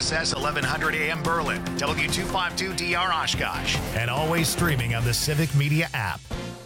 WISS 1100 AM Berlin, W252DR Oshkosh, and always streaming on the Civic Media app.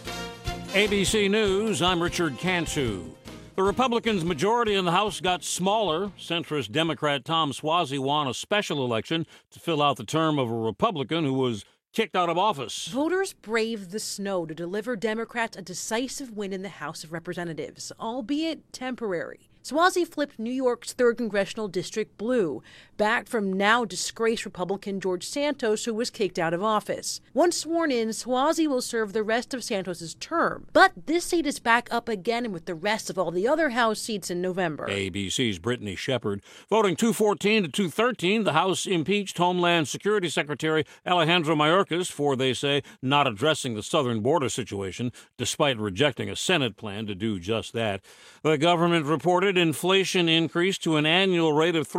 ABC News, I'm Richard Cantu. The Republicans' majority in the House got smaller. Centrist Democrat Tom Suozzi won a special election to fill out the term of a Republican who was kicked out of office. Voters braved the snow to deliver Democrats a decisive win in the House of Representatives, albeit temporary. Suozzi flipped New York's 3rd Congressional District blue, backed from now-disgraced Republican George Santos, who was kicked out of office. Once sworn in, Suozzi will serve the rest of Santos's term. But this seat is back up again with the rest of all the other House seats in November. ABC's Brittany Shepard. Voting 214 to 213, the House impeached Homeland Security Secretary Alejandro Mayorkas for, they say, not addressing the southern border situation, despite rejecting a Senate plan to do just that. The government reported inflation increased to an annual rate of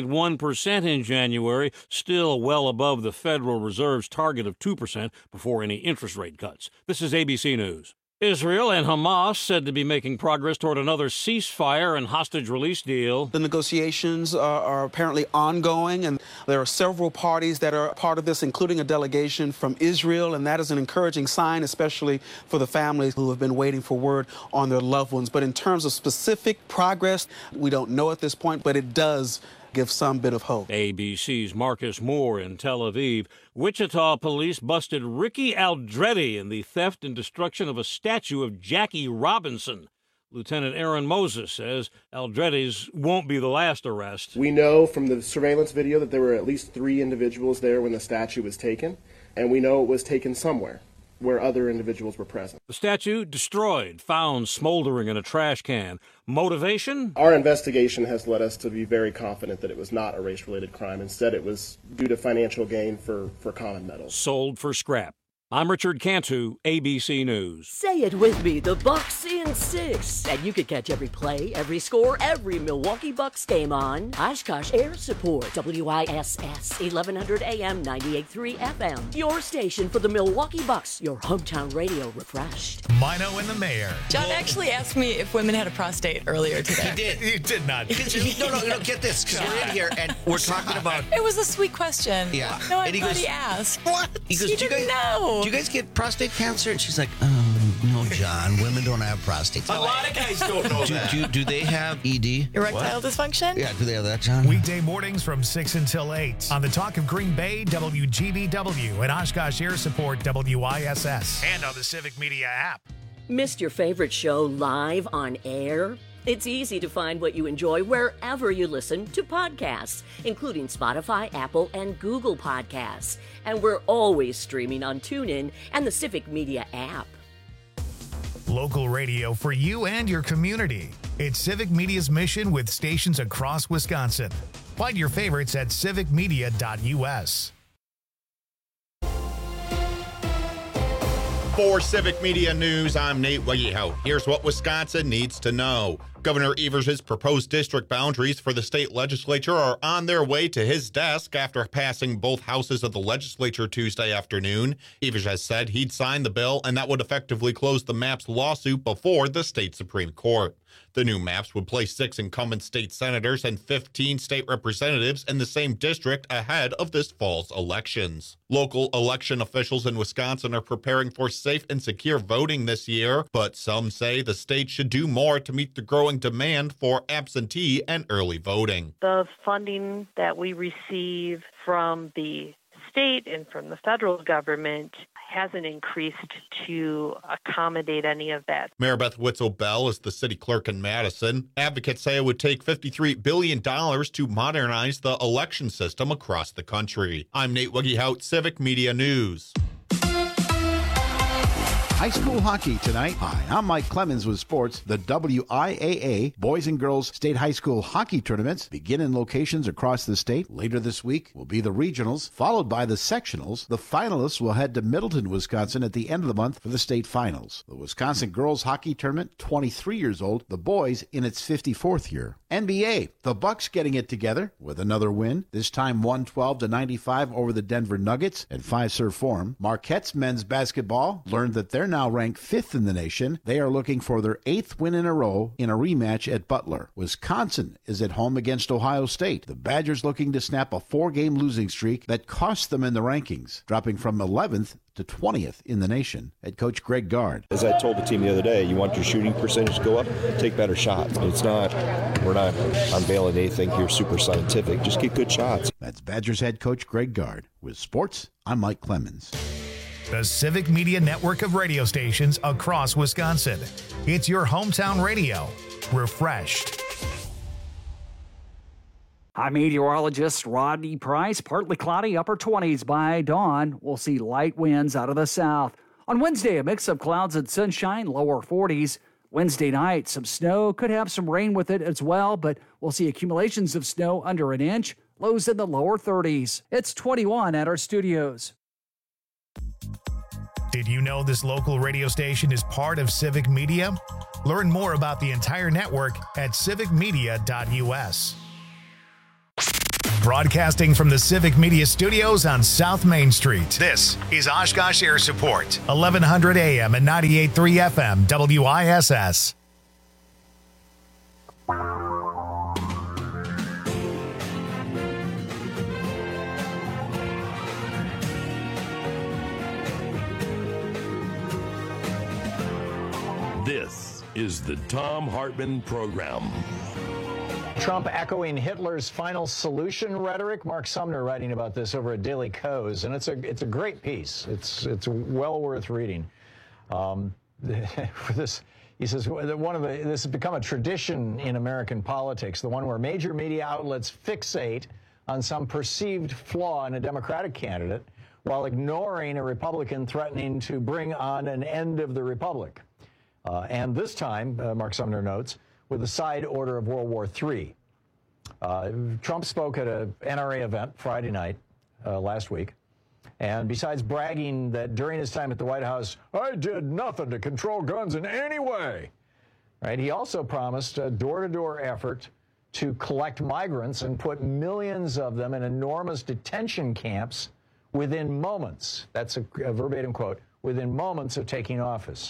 3.1% in January, still well above the Federal Reserve's target of 2% before any interest rate cuts. This is ABC News. Israel and Hamas said to be making progress toward another ceasefire and hostage release deal. The negotiations are apparently ongoing, and there are several parties that are part of this, including a delegation from Israel, and that is an encouraging sign, especially for the families who have been waiting for word on their loved ones. But in terms of specific progress, we don't know at this point, but it does give some bit of hope. ABC's Marcus Moore in Tel Aviv. Wichita police busted Ricky Aldretti in the theft and destruction of a statue of Jackie Robinson. Lieutenant Aaron Moses says Aldretti's won't be the last arrest. We know from the surveillance video that there were at least 3 individuals there when the statue was taken, and we know it was taken somewhere where other individuals were present. The statue destroyed, found smoldering in a trash can. Motivation? Our investigation has led us to be very confident that it was not a race-related crime. Instead, it was due to financial gain for common metals. Sold for scrap. I'm Richard Cantu, ABC News. Say it with me, the Bucks in 6. And you can catch every play, every score, every Milwaukee Bucks game on Oshkosh Air Support, WISS 1100 AM, 98.3 FM. Your station for the Milwaukee Bucks, your hometown radio refreshed. Mino and the Mayor. John actually asked me if women had a prostate earlier today. He did. You did not. No, get this, because we're in here and we're talking about... It was a sweet question. Yeah. No, And he goes, he asked. What? He goes, He didn't know. Do you guys get prostate cancer? And she's like, oh, no, John. Women don't have prostates. A lot of guys don't know that. Do they have ED? Erectile dysfunction? Yeah, do they have that, John? Weekday mornings from 6 until 8 on the Talk of Green Bay, WGBW, and Oshkosh Air Support, WISS, and on the Civic Media app. Missed your favorite show live on air? It's easy to find what you enjoy wherever you listen to podcasts, including Spotify, Apple, and Google Podcasts. And we're always streaming on TuneIn and the Civic Media app. Local radio for you and your community. It's Civic Media's mission with stations across Wisconsin. Find your favorites at civicmedia.us. For Civic Media News, I'm Nate Wegehout. Here's what Wisconsin needs to know. Governor Evers' proposed district boundaries for the state legislature are on their way to his desk after passing both houses of the legislature Tuesday afternoon. Evers has said he'd sign the bill, and that would effectively close the MAPS lawsuit before the state Supreme Court. The new maps would place 6 incumbent state senators and 15 state representatives in the same district ahead of this fall's elections. Local election officials in Wisconsin are preparing for safe and secure voting this year, but some say the state should do more to meet the growing demand for absentee and early voting. The funding that we receive from the state and from the federal government hasn't increased to accommodate any of that. Mayor Beth Witzel-Bell is the city clerk in Madison. Advocates say it would take $53 billion to modernize the election system across the country. I'm Nate Wegehout, Civic Media News. High school hockey tonight. Hi, I'm Mike Clemens with sports. The WIAA Boys and Girls State High School Hockey Tournaments begin in locations across the state. Later this week will be the regionals, followed by the sectionals. The finalists will head to Middleton, Wisconsin at the end of the month for the state finals. The Wisconsin Girls Hockey Tournament, 23 years old. The boys in its 54th year. NBA, the Bucks getting it together with another win, this time 112-95 over the Denver Nuggets at Fiserv Forum. Marquette's men's basketball learned that their They're now ranked 5th in the nation. They are looking for their 8th win in a row in a rematch at Butler. Wisconsin is at home against Ohio State. The Badgers looking to snap a 4-game losing streak that cost them in the rankings, dropping from 11th to 20th in the nation. Head coach Greg Gard. As I told the team the other day, you want your shooting percentage to go up, take better shots. We're not unveiling anything here super scientific. Just get good shots. That's Badgers head coach Greg Gard. With sports, I'm Mike Clemens. The Civic Media network of radio stations across Wisconsin. It's your hometown radio. Refreshed. I'm meteorologist Rodney Price. Partly cloudy, upper 20s by dawn. We'll see light winds out of the south. On Wednesday, a mix of clouds and sunshine, lower 40s. Wednesday night, some snow. Could have some rain with it as well, but we'll see accumulations of snow under an inch. Lows in the lower 30s. It's 21 at our studios. Did you know this local radio station is part of Civic Media? Learn more about the entire network at civicmedia.us. Broadcasting from the Civic Media Studios on South Main Street, this is Oshkosh Air Support, 1100 AM and 98.3 FM, WISS. This is the Thom Hartmann Program. Trump echoing Hitler's final solution rhetoric. Mark Sumner writing about this over at Daily Kos, and it's a great piece. It's well worth reading. For this, he says this has become a tradition in American politics, the one where major media outlets fixate on some perceived flaw in a Democratic candidate while ignoring a Republican threatening to bring on an end of the Republic. And this time, Mark Sumner notes, with a side order of World War III. Trump spoke at an NRA event Friday night last week, and besides bragging that during his time at the White House, I did nothing to control guns in any way, right? He also promised a door-to-door effort to collect migrants and put millions of them in enormous detention camps within moments. That's a verbatim quote, within moments of taking office.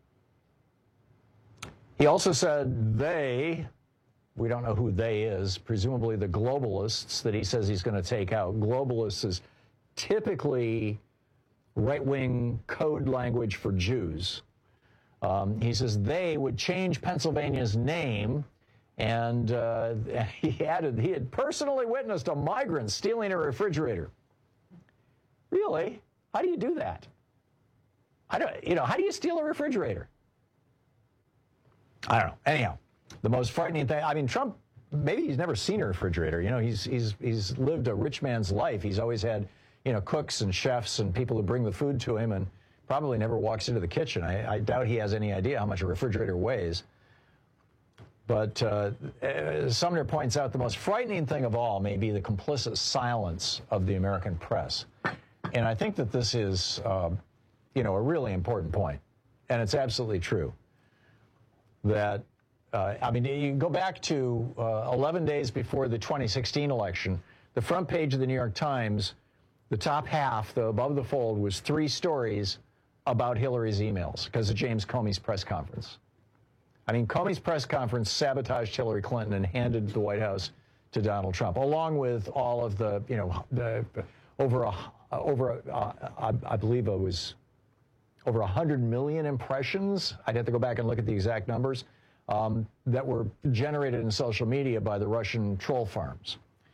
He also said we don't know who they is, presumably the globalists that he says he's going to take out. Globalists is typically right-wing code language for Jews. He says they would change Pennsylvania's name, and he added he had personally witnessed a migrant stealing a refrigerator. Really? How do you do that? How do you steal a refrigerator? I don't know. Anyhow, the most frightening thing, I mean, Trump, maybe he's never seen a refrigerator. You know, he's lived a rich man's life. He's always had, cooks and chefs and people who bring the food to him, and probably never walks into the kitchen. I doubt he has any idea how much a refrigerator weighs. But Sumner points out the most frightening thing of all may be the complicit silence of the American press. And I think that this is, a really important point. And it's absolutely true. That, you can go back to 11 days before the 2016 election, the front page of the New York Times, the top half, above the fold, was 3 stories about Hillary's emails because of James Comey's press conference. I mean, Comey's press conference sabotaged Hillary Clinton and handed the White House to Donald Trump, along with all of the, I believe it was over 100 million impressions. I'd have to go back and look at the exact numbers that were generated in social media by the Russian troll farms.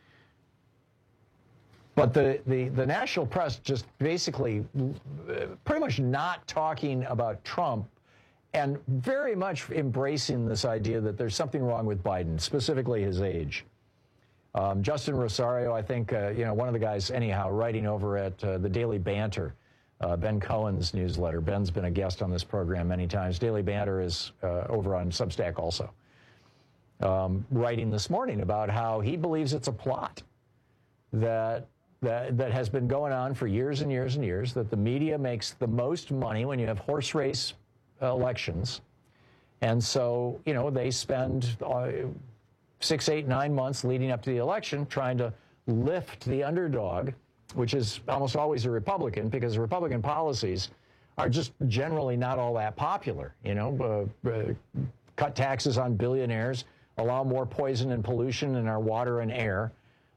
But the national press just basically pretty much not talking about Trump and very much embracing this idea that there's something wrong with Biden, specifically his age. Justin Rosario, I think, one of the guys, anyhow, writing over at the Daily Banter, Ben Cohen's newsletter. Ben's been a guest on this program many times. Daily Banter is over on Substack also. Writing this morning about how he believes it's a plot that has been going on for years and years and years, that the media makes the most money when you have horse race elections. And so, they spend 6, 8, 9 months leading up to the election trying to lift the underdog, which is almost always a Republican, because Republican policies are just generally not all that popular. Cut taxes on billionaires, allow more poison and pollution in our water and air,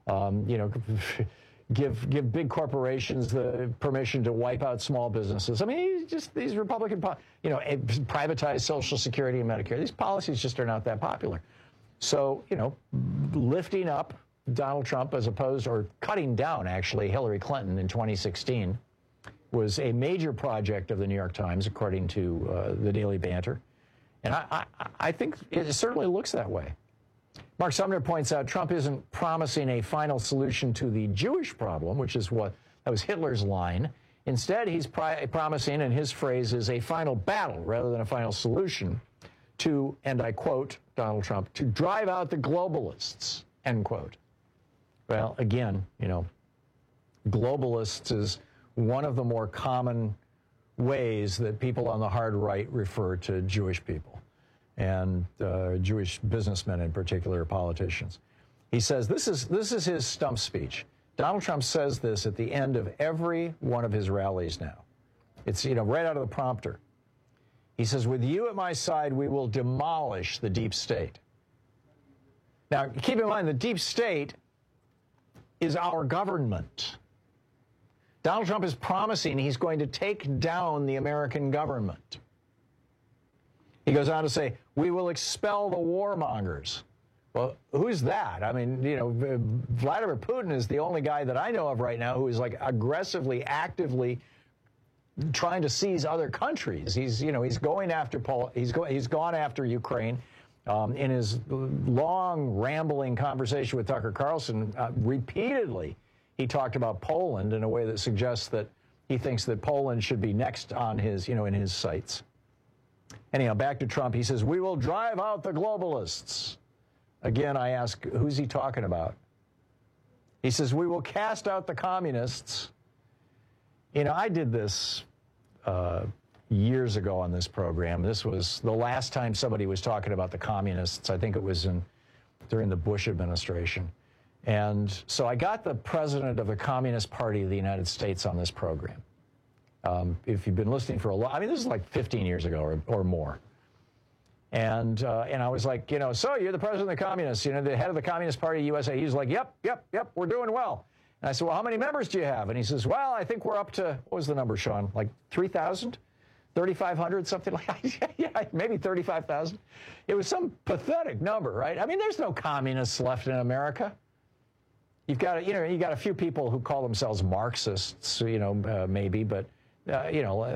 give big corporations the permission to wipe out small businesses. I mean, just these Republican, privatize Social Security and Medicare. These policies just are not that popular. So, lifting up Donald Trump as opposed, or cutting down, actually, Hillary Clinton in 2016 was a major project of the New York Times, according to the Daily Banter. And I think it certainly looks that way. Mark Sumner points out Trump isn't promising a final solution to the Jewish problem, which is that was Hitler's line. Instead, he's promising, and his phrase is, a final battle rather than a final solution to, and I quote Donald Trump, to drive out the globalists, end quote. Well, again, globalists is one of the more common ways that people on the hard right refer to Jewish people, and Jewish businessmen in particular, politicians. He says, this is his stump speech. Donald Trump says this at the end of every one of his rallies now. It's, right out of the prompter. He says, with you at my side, we will demolish the deep state. Now, keep in mind, the deep state is our government. Donald Trump is promising he's going to take down the American government. He goes on to say, we will expel the warmongers. Well, who's that? I mean, Vladimir Putin is the only guy that I know of right now who is aggressively, actively trying to seize other countries. He's going after he's gone after Ukraine. In his long, rambling conversation with Tucker Carlson, repeatedly he talked about Poland in a way that suggests that he thinks that Poland should be next on his, in his sights. Anyhow, back to Trump. He says, we will drive out the globalists. Again, I ask, who's he talking about? He says, we will cast out the communists. I did this years ago on this program. This was the last time somebody was talking about the communists. I think it was during the Bush administration. And so I got the president of the Communist Party of the United States on this program. If you've been listening for a while, this is like 15 years ago or more. And I was like, so you're the president of the communists, the head of the Communist Party USA. He was like, yep, we're doing well. And I said, well, how many members do you have? And he says, well, I think we're up to, what was the number, Sean? Like 3,000? 3,500, something like that? Yeah, maybe 35,000. It was some pathetic number, right? There's no communists left in America. You've got, you got a few people who call themselves Marxists, maybe, but, they're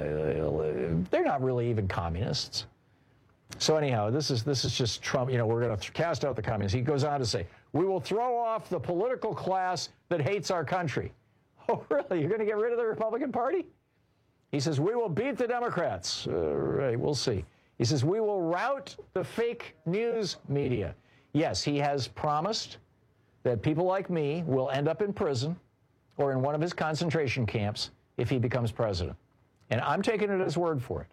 not really even communists. So anyhow, this is just Trump. We're going to cast out the communists. He goes on to say, we will throw off the political class that hates our country. Oh, really? You're going to get rid of the Republican Party? He says, we will beat the Democrats. Right, we'll see. He says, we will rout the fake news media. Yes, he has promised that people like me will end up in prison or in one of his concentration camps if he becomes president. And I'm taking it as word for it.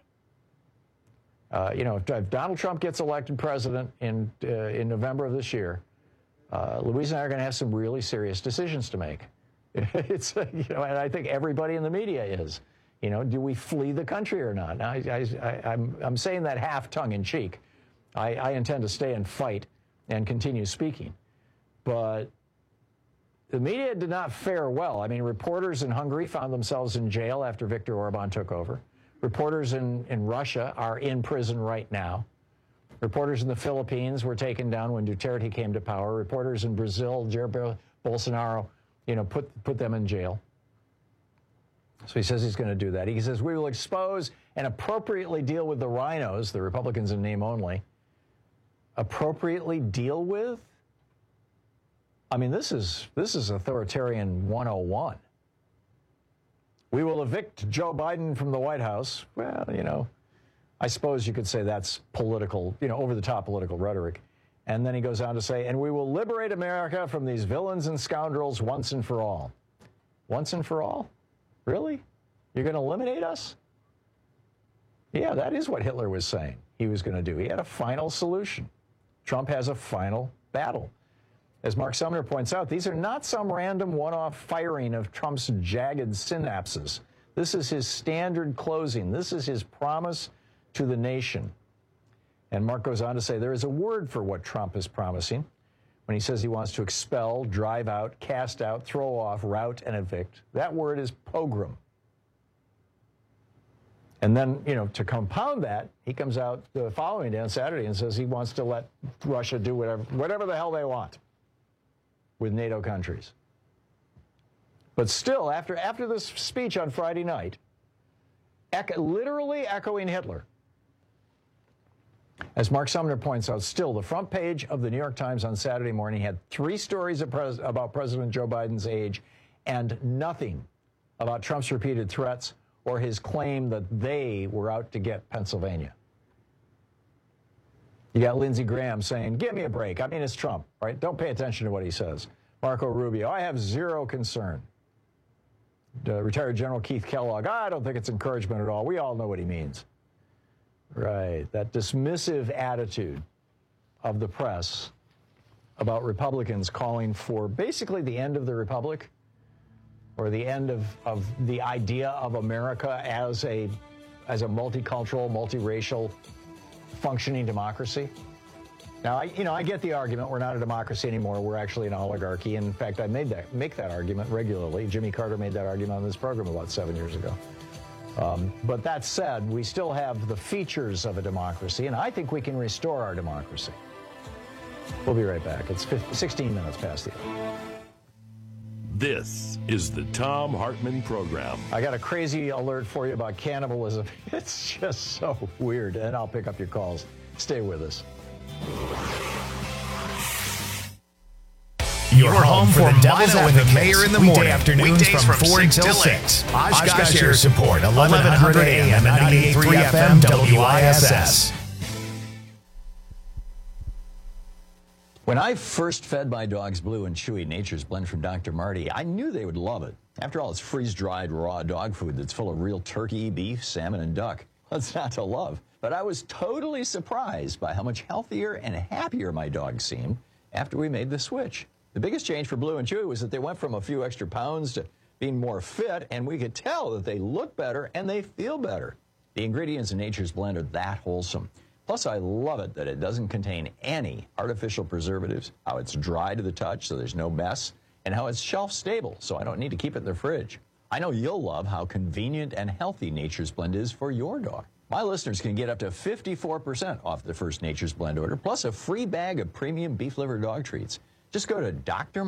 If Donald Trump gets elected president in November of this year, Louise and I are going to have some really serious decisions to make. It's and I think everybody in the media is. Do we flee the country or not? Now, I'm saying that half tongue in cheek. I intend to stay and fight and continue speaking, but the media did not fare well. Reporters in Hungary found themselves in jail after Viktor Orban took over. Reporters in Russia are in prison right now. Reporters in the Philippines were taken down when Duterte came to power. Reporters in Brazil, Jair Bolsonaro, put them in jail. So he says he's going to do that. He says we will expose and appropriately deal with the rhinos, the Republicans in name only. Appropriately deal with? This is authoritarian 101. We will evict Joe Biden from the White House. Well, I suppose you could say that's political, over-the-top political rhetoric. And then he goes on to say, and we will liberate America from these villains and scoundrels once and for all. Once and for all? Really? You're going to eliminate us? Yeah, that is what Hitler was saying he was going to do. He had a final solution. Trump has a final battle. As Mark Sumner points out, these are not some random one-off firing of Trump's jagged synapses. This is his standard closing. This is his promise to the nation. And Mark goes on to say there is a word for what Trump is promising when he says he wants to expel, drive out, cast out, throw off, rout, and evict. That word is pogrom. And then, to compound that, he comes out the following day on Saturday and says he wants to let Russia do whatever the hell they want with NATO countries. But still, after this speech on Friday night, literally echoing Hitler, as Mark Sumner points out, still the front page of the New York Times on Saturday morning had 3 stories about President Joe Biden's age and nothing about Trump's repeated threats or his claim that they were out to get Pennsylvania. You got Lindsey Graham saying, give me a break. I mean, it's Trump, right? Don't pay attention to what he says. Marco Rubio, I have zero concern. Retired General Keith Kellogg, I don't think it's encouragement at all. We all know what he means. Right, that dismissive attitude of the press about Republicans calling for basically the end of the republic or the end of the idea of America as a multicultural, multiracial, functioning democracy. Now, I get the argument. We're not a democracy anymore. We're actually an oligarchy. And in fact, I make that argument regularly. Jimmy Carter made that argument on this program about 7 years ago. But that said, we still have the features of a democracy, and I think we can restore our democracy. We'll be right back. It's 16 minutes past the hour. This is the Thom Hartmann Program. I got a crazy alert for you about cannibalism. It's just so weird, and I'll pick up your calls. Stay with us. You're home for the Devil's Advocate, the Mayor in the morning, afternoons from 4 until 6. Oshkosh Air Support, 1100 AM and 98.3 FM WISS. When I first fed my dogs Blue and Chewy Nature's Blend from Dr. Marty, I knew they would love it. After all, it's freeze-dried raw dog food that's full of real turkey, beef, salmon, and duck. What's not to love? But I was totally surprised by how much healthier and happier my dogs seemed after we made the switch. The biggest change for Blue and Chewy was that they went from a few extra pounds to being more fit, and we could tell that they look better and they feel better. The ingredients in Nature's Blend are that wholesome. Plus, I love it that it doesn't contain any artificial preservatives, how it's dry to the touch so there's no mess, and how it's shelf stable so I don't need to keep it in the fridge. I know you'll love how convenient and healthy Nature's Blend is for your dog. My listeners can get up to 54% off the first Nature's Blend order, plus a free bag of premium beef liver dog treats. Just go to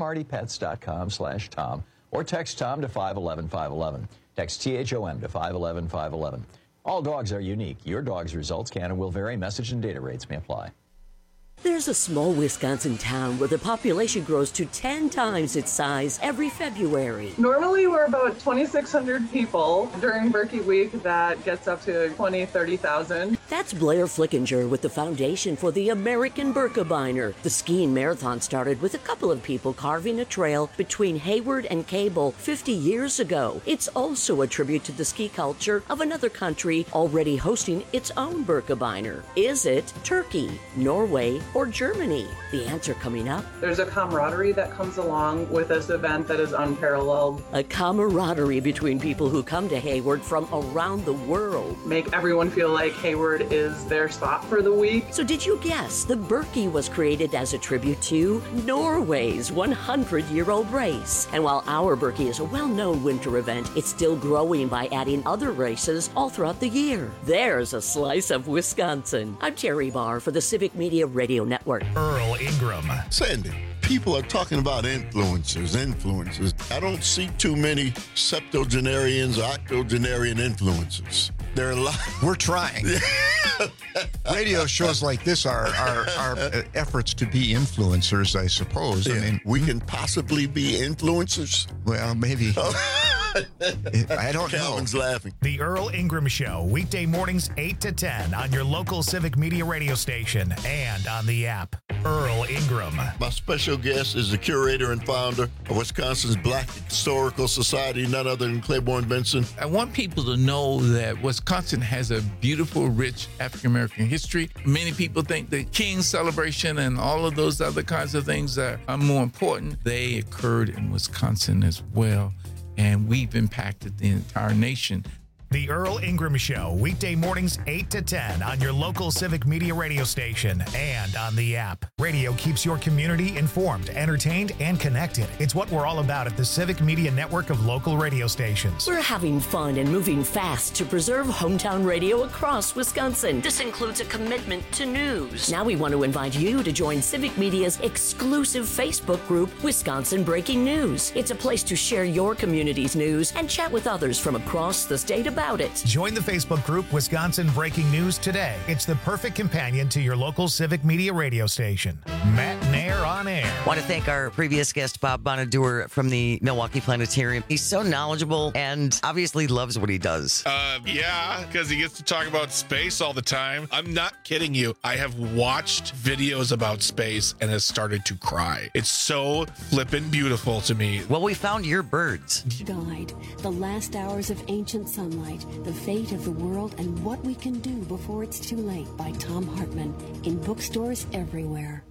drmartypets.com/Tom or text Tom to 511-511. Text THOM to 511-511. All dogs are unique. Your dog's results can and will vary. Message and data rates may apply. There's a small Wisconsin town where the population grows to 10 times its size every February. Normally we're about 2,600 people. During Berkey Week, that gets up to 20,000, 30,000. That's Blair Flickinger with the Foundation for the American Birkebeiner. The skiing marathon started with a couple of people carving a trail between Hayward and Cable 50 years ago. It's also a tribute to the ski culture of another country already hosting its own Birkebeiner. Is it Turkey, Norway, or Germany? The answer coming up. There's a camaraderie that comes along with this event that is unparalleled. A camaraderie between people who come to Hayward from around the world. Make everyone feel like Hayward is their spot for the week. So did you guess the Berkey was created as a tribute to Norway's 100-year-old race? And while our Berkey is a well-known winter event, it's still growing by adding other races all throughout the year. There's a slice of Wisconsin. I'm Terry Barr for the Civic Media Radio Network. Earl Ingram. Sandy, people are talking about influencers. I don't see too many septuagenarians or octogenarian influencers. There are a lot. We're trying. Radio shows like this are efforts to be influencers, I suppose. Yeah. I mean, we can possibly be influencers. Well, maybe. I don't Calvin's know. laughing. The Earl Ingram Show, weekday mornings 8 to 10 on your local Civic Media radio station and on the app. Earl Ingram. My special guest is the curator and founder of Wisconsin's Black Historical Society, none other than Claiborne Benson. I want people to know that Wisconsin has a beautiful, rich African-American history. Many people think the King's celebration and all of those other kinds of things are more important. They occurred in Wisconsin as well. and we've impacted the entire nation. The Earl Ingram Show, weekday mornings 8 to 10 on your local Civic Media radio station and on the app. Radio keeps your community informed, entertained, and connected. It's what we're all about at the Civic Media network of local radio stations. We're having fun and moving fast to preserve hometown radio across Wisconsin. This includes a commitment to news. Now we want to invite you to join Civic Media's exclusive Facebook group, Wisconsin Breaking News. It's a place to share your community's news and chat with others from across the state about it. Join the Facebook group Wisconsin Breaking News today. It's the perfect companion to your local Civic Media radio station. Matt Nair on air. Want to thank our previous guest, Bob Bonaduer from the Milwaukee Planetarium. He's so knowledgeable and obviously loves what he does. Yeah, because he gets to talk about space all the time. I'm not kidding you. I have watched videos about space and has started to cry. It's so flippin' beautiful to me. Well, we found your birds. Guide, the last hours of ancient sunlight, the fate of the world, and what we can do before it's too late, by Thom Hartmann, in bookstores everywhere.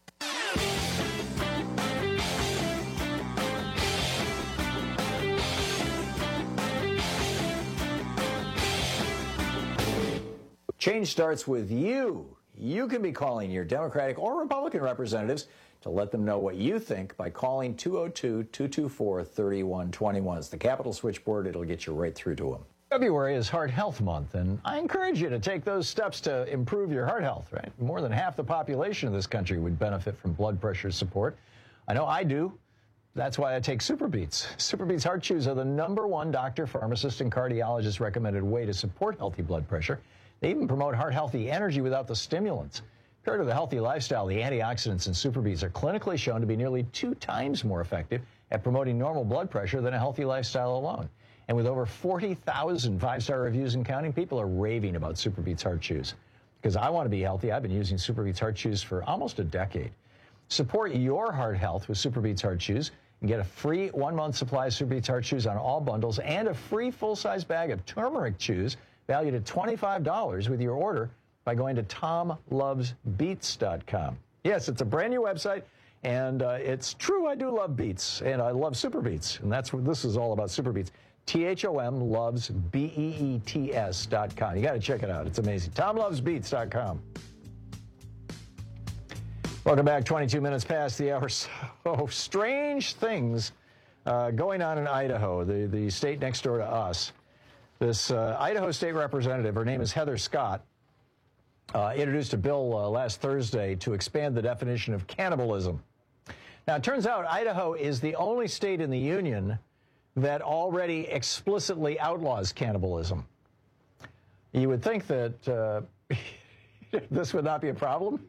Change starts with you. You can be calling your Democratic or Republican representatives to let them know what you think by calling 202-224-3121. It's the Capitol switchboard. It'll get you right through to them. February is Heart Health Month, and I encourage you to take those steps to improve your heart health, right? More than half the population of this country would benefit from blood pressure support. I know I do. That's why I take SuperBeets. SuperBeets Heart Chews are the #1 doctor, pharmacist, and cardiologist recommended way to support healthy blood pressure. They even promote heart-healthy energy without the stimulants. Paired with a healthy lifestyle, the antioxidants in SuperBeets are clinically shown to be nearly 2 times more effective at promoting normal blood pressure than a healthy lifestyle alone. And with over 40,000 5-star reviews and counting, people are raving about SuperBeets Heart Chews. Because I want to be healthy, I've been using SuperBeets Heart Chews for almost a decade. Support your heart health with SuperBeets Heart Chews and get a free 1-month supply of SuperBeets Heart Chews on all bundles and a free full-size bag of turmeric chews valued at $25 with your order by going to TomLovesBeets.com. Yes, it's a brand new website, and it's true, I do love Beets, and I love SuperBeets, and that's what this is all about, SuperBeets. TomLovesBeets.com. You got to check it out. It's amazing. TomLovesBeets.com. Welcome back. 22 minutes past the hour. So strange things going on in Idaho, the state next door to us. This Idaho state representative, her name is Heather Scott, introduced a bill last Thursday to expand the definition of cannibalism. Now, it turns out Idaho is the only state in the union that already explicitly outlaws cannibalism. You would think that this would not be a problem.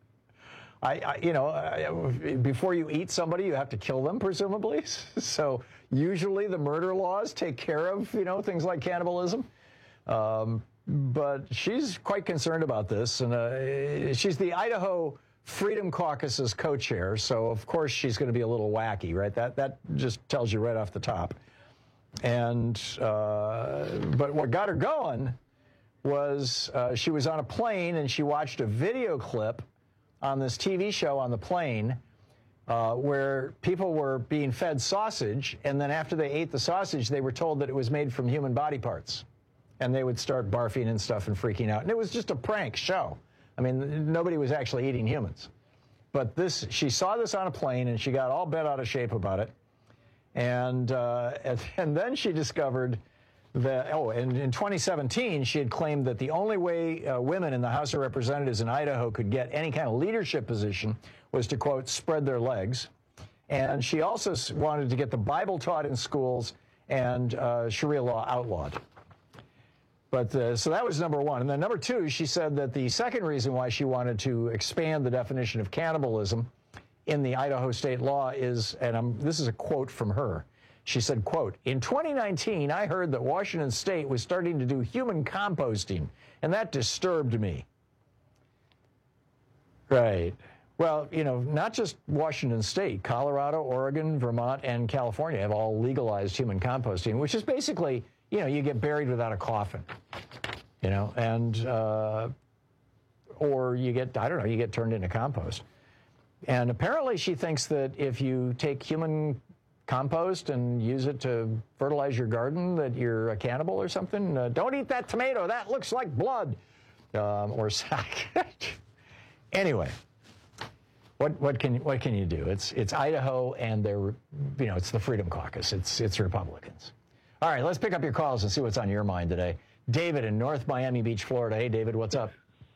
Before you eat somebody, you have to kill them, presumably. So usually the murder laws take care of, things like cannibalism. But she's quite concerned about this. And she's the Idaho Freedom Caucus's co-chair. So, of course, she's going to be a little wacky, right? That just tells you right off the top. And but what got her going was she was on a plane and she watched a video clip on this TV show on the plane where people were being fed sausage, and then after they ate the sausage, they were told that it was made from human body parts. And they would start barfing and stuff and freaking out. And it was just a prank show. I mean, nobody was actually eating humans. But she saw this on a plane, and she got all bent out of shape about it. And then she discovered that, and in 2017, she had claimed that the only way women in the House of Representatives in Idaho could get any kind of leadership position was to, quote, spread their legs. And she also wanted to get the Bible taught in schools and Sharia law outlawed. But so that was #1. And then #2, she said that the second reason why she wanted to expand the definition of cannibalism in the Idaho state law is, and this is a quote from her. She said, quote, "In 2019, I heard that Washington State was starting to do human composting, and that disturbed me." Right. Well, not just Washington State. Colorado, Oregon, Vermont, and California have all legalized human composting, which is basically, you get buried without a coffin, and or you get, you get turned into compost. And apparently she thinks that if you take human compost and use it to fertilize your garden that you're a cannibal or something? Don't eat that tomato. That looks like blood. Or sack. Anyway, what can you do? It's Idaho, and it's the Freedom Caucus. It's Republicans. All right, let's pick up your calls and see what's on your mind today. David in North Miami Beach, Florida. Hey, David, what's up?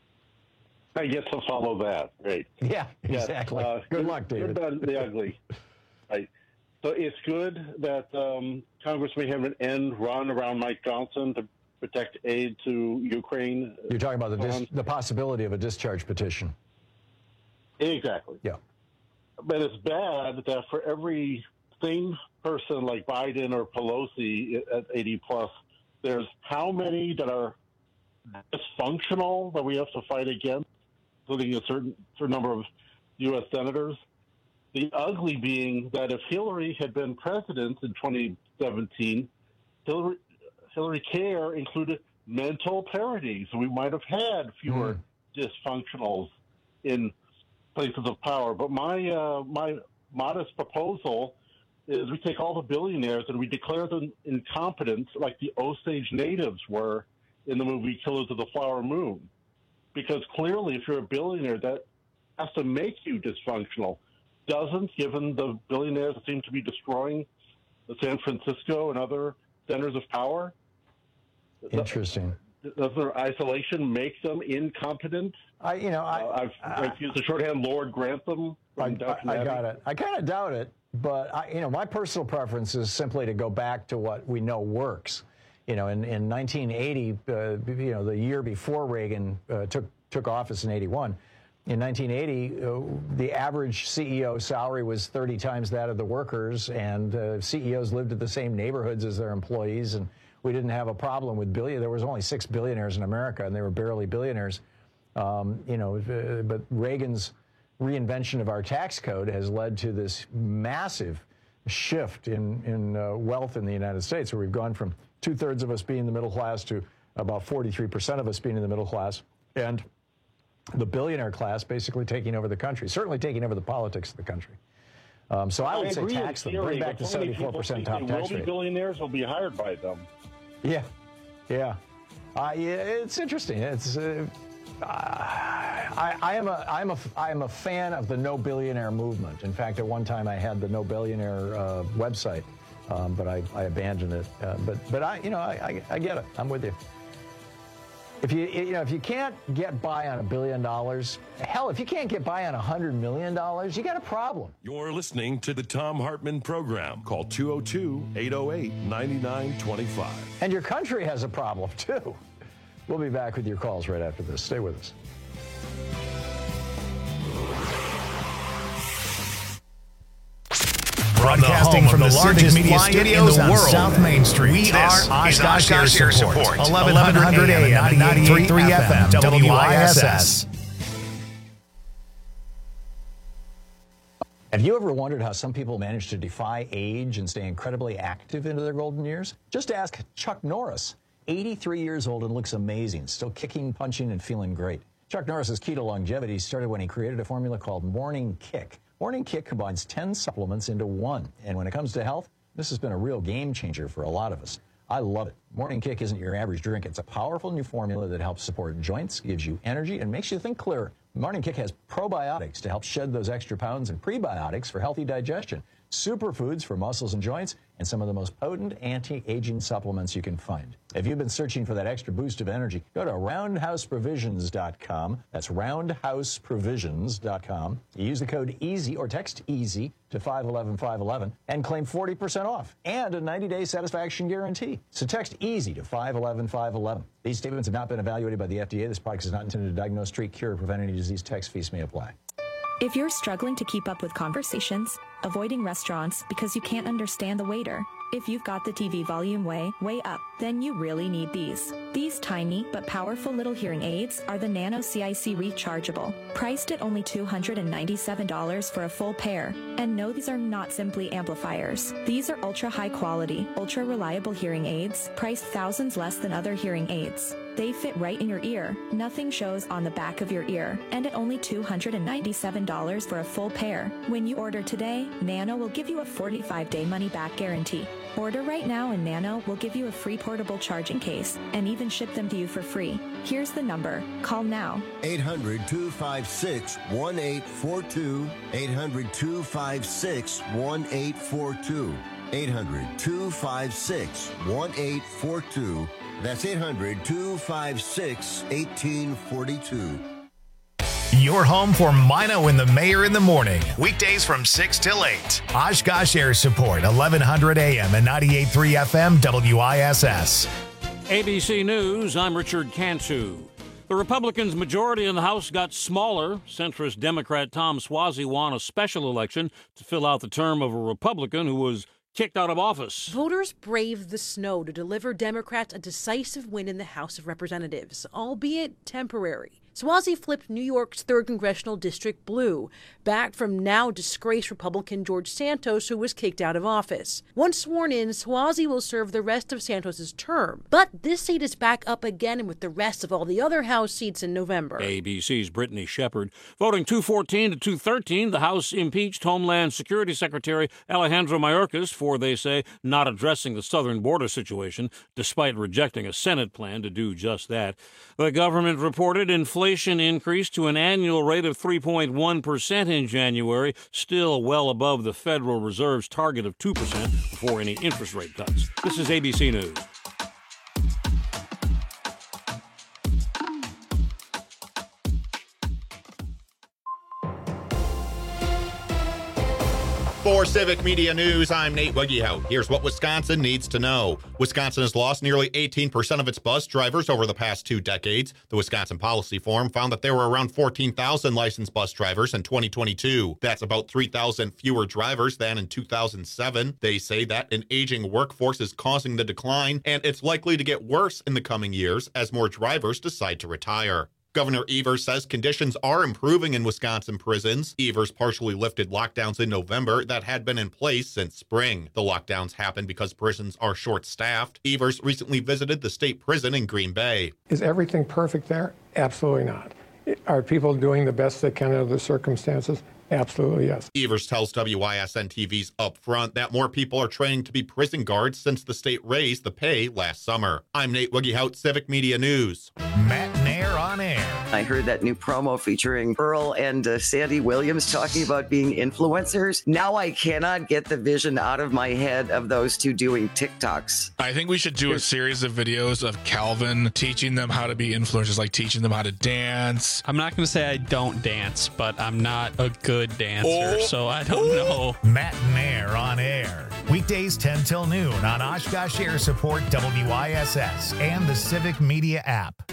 I get to follow that. Great. Yeah, exactly. Good luck, David. Good, bad, the ugly. Right. So it's good that Congress may have an end run around Mike Johnson to protect aid to Ukraine. You're talking about the possibility of a discharge petition. Exactly. Yeah. But it's bad that for every sane person like Biden or Pelosi at 80 plus, there's how many that are dysfunctional that we have to fight against, including a certain number of U.S. senators. The ugly being that if Hillary had been president in 2017, Hillary Care included mental parity, so we might have had fewer dysfunctionals in places of power. But my modest proposal is we take all the billionaires and we declare them incompetent like the Osage Natives were in the movie Killers of the Flower Moon. Because clearly, if you're a billionaire, that has to make you dysfunctional. Doesn't, given the billionaires that seem to be destroying the San Francisco and other centers of power? Interesting. Does their isolation make them incompetent? I've used the shorthand Lord Grantham. I got it. I kind of doubt it, but my personal preference is simply to go back to what we know works. In 1980, the year before Reagan took office in 81, in 1980, the average CEO salary was 30 times that of the workers, and CEOs lived in the same neighborhoods as their employees, and we didn't have a problem with There was only 6 billionaires in America, and they were barely billionaires. But Reagan's reinvention of our tax code has led to this massive shift in wealth in the United States, where we've gone from 2/3 of us being the middle class to about 43% of us being in the middle class, and the billionaire class basically taking over the country, certainly taking over the politics of the country. So I would say tax them, bring back the 74% top tax rate. Billionaires will be hired by them. Yeah. It's interesting. It's I am a fan of the No Billionaire movement. In fact, at one time I had the No Billionaire website, but I abandoned it. But I get it. I'm with you. If you can't get by on $1 billion, hell, if you can't get by on $100 million, you got a problem. You're listening to the Thom Hartmann Program. Call 202-808-9925. And your country has a problem, too. We'll be back with your calls right after this. Stay with us. Broadcasting from the largest media studios in the world, South Main Street. We are Oshkosh Air Support. 1100 AM, 98.3 FM, WISS. Have you ever wondered how some people manage to defy age and stay incredibly active into their golden years? Just ask Chuck Norris. 83 years old and looks amazing, still kicking, punching, and feeling great. Chuck Norris's key to longevity started when he created a formula called Morning Kick. Morning Kick combines 10 supplements into one. And when it comes to health, this has been a real game changer for a lot of us. I love it. Morning Kick isn't your average drink. It's a powerful new formula that helps support joints, gives you energy, and makes you think clearer. Morning Kick has probiotics to help shed those extra pounds and prebiotics for healthy digestion, superfoods for muscles and joints, and some of the most potent anti-aging supplements you can find. If you've been searching for that extra boost of energy, go to roundhouseprovisions.com. That's roundhouseprovisions.com. You use the code EASY or text EASY to 511-511 and claim 40% off and a 90-day satisfaction guarantee. So text EASY to 511-511. These statements have not been evaluated by the FDA. This product is not intended to diagnose, treat, cure, or prevent any disease. Text fees may apply. If you're struggling to keep up with conversations, avoiding restaurants because you can't understand the waiter, if you've got the TV volume way up, then you really need these. These tiny but powerful little hearing aids are the Nano CIC Rechargeable, priced at only $297 for a full pair. And no, these are not simply amplifiers. These are ultra high quality, ultra reliable hearing aids, priced thousands less than other hearing aids. They fit right in your ear. Nothing shows on the back of your ear. And at only $297 for a full pair. When you order today, Nano will give you a 45-day money-back guarantee. Order right now and Nano will give you a free portable charging case and even ship them to you for free. Here's the number. Call now. 800-256-1842. 800-256-1842. 800-256-1842. That's 800-256-1842. Your home for Mino and the Mayor in the morning. Weekdays from 6 till 8. Oshkosh Air Support, 1100 AM and 98.3 FM WISS. ABC News, I'm Richard Cantu. The Republicans' majority in the House got smaller. Centrist Democrat Tom Suozzi won a special election to fill out the term of a Republican who was kicked out of office. Voters braved the snow to deliver Democrats a decisive win in the House of Representatives, albeit temporary. Suozzi flipped New York's 3rd Congressional District blue, back from now-disgraced Republican George Santos, who was kicked out of office. Once sworn in, Suozzi will serve the rest of Santos's term. But this seat is back up again with the rest of all the other House seats in November. ABC's Brittany Shepard. Voting 214 to 213, the House impeached Homeland Security Secretary Alejandro Mayorkas for, they say, not addressing the southern border situation, despite rejecting a Senate plan to do just that. The government reported inflation increased to an annual rate of 3.1% in January, still well above the Federal Reserve's target of 2% before any interest rate cuts. This is ABC News. For Civic Media News, I'm Nate Wiggyhout. Here's what Wisconsin needs to know. Wisconsin has lost nearly 18% of its bus drivers over the past 2 decades. The Wisconsin Policy Forum found that there were around 14,000 licensed bus drivers in 2022. That's about 3,000 fewer drivers than in 2007. They say that an aging workforce is causing the decline, and it's likely to get worse in the coming years as more drivers decide to retire. Governor Evers says conditions are improving in Wisconsin prisons. Evers partially lifted lockdowns in November that had been in place since spring. The lockdowns happened because prisons are short-staffed. Evers recently visited the state prison in Green Bay. Is everything perfect there? Absolutely not. Are people doing the best they can under the circumstances? Absolutely, yes. Evers tells WISN-TV's Upfront that more people are training to be prison guards since the state raised the pay last summer. I'm Nate Wiggyhout, Civic Media News. Matt Nair on air. I heard that new promo featuring Earl and Sandy Williams talking about being influencers. Now I cannot get the vision out of my head of those two doing TikToks. I think we should do a series of videos of Calvin teaching them how to be influencers, like teaching them how to dance. I'm not going to say I don't dance, but I'm not a good dancer, so I don't know. Matt Nair on air. Weekdays 10 till noon on Oshkosh Air Support WISS and the Civic Media app.